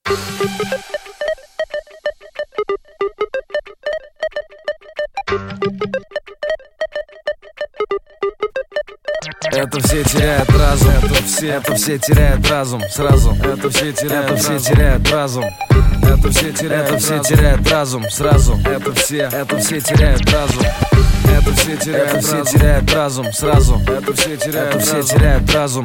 Это все теряют разум, это все теряют разум сразу. Это все теряют разум. Это все теряют разум сразу. Это все теряют разум. Это все теряют разум сразу. Это все теряют разум.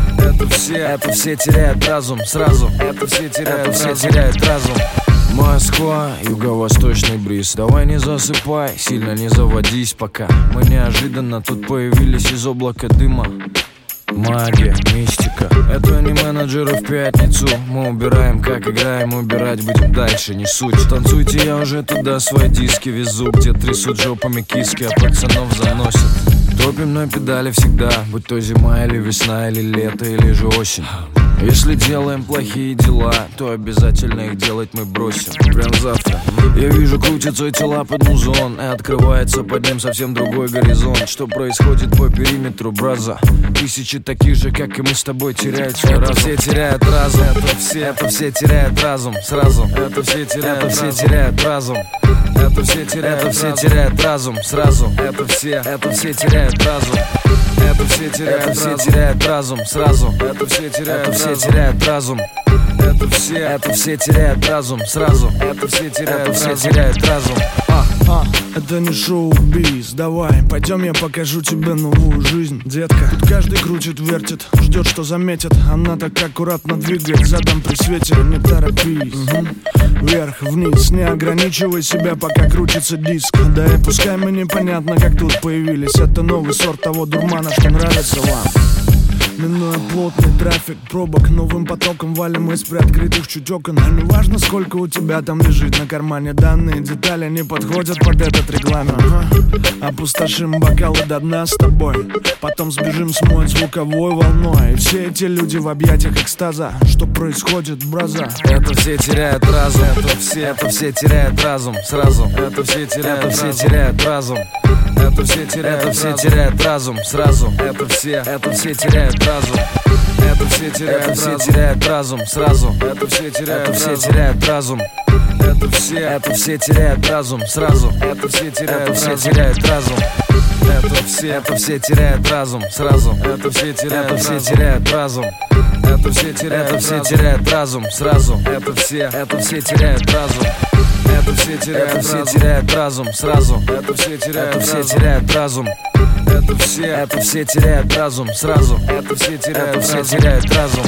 Это все теряют разум сразу. Это все теряют разум. Москва, юго-восточный бриз. Давай не засыпай, сильно не заводись пока. Мы неожиданно тут появились из облака дыма. Магия, мистика. Это не менеджеры в пятницу. Мы убираем, как играем, убирать будем дальше, не суть. Танцуйте, я уже туда свои диски везу, где трясут жопами киски, а пацанов заносят. Топим на педали всегда, будь то зима или весна, или лето, или же осень. Если делаем плохие дела, то обязательно их делать мы бросим. Прям завтра. Я вижу, крутятся тела под музон, и открывается под ним совсем другой горизонт. Что происходит по периметру, браза? Тысячи таких же, как и мы с тобой, теряют свой разум. Все теряют разум. Это все теряют разум сразу. Это все теряют разум. Это все теряют разум сразу. Это все теряют разум. Это все теряют разум сразу. Это все теряют разум. Это все теряют разум сразу. Это все теряют разум. Это не шоу-биз, давай, пойдем я покажу тебе новую жизнь, детка. Тут каждый крутит, вертит, ждет, что заметит. Она так аккуратно двигает задом при свете. Не торопись, вверх, вниз, не ограничивай себя, пока крутится диск. Да и пускай мы непонятно, как тут появились. Это новый сорт того дурмана, что нравится вам. Минуя плотный трафик пробок, новым потоком валим из приоткрытых чуть окон. А не важно, сколько у тебя там лежит на кармане. Данные детали не подходят под этот регламент. Опустошим бокалы до дна с тобой, потом сбежим смоет звуковой волной. И все эти люди в объятиях экстаза. Что происходит, браза? Это все теряют разум. Это все теряют разум сразу. Это все теряют разум. Это все теряют разум сразу. Это все теряют разум. Это все теряют разум сразу. Это все теряют разум. Это все теряют разум сразу. Это все теряют разум. Это все теряют разум сразу. Это все теряют разум. Это все теряют разум сразу. Это все теряют разум. Это все теряют разум сразу. Это все теряют разум. Это все теряют разум сразу. Это все теряют разум.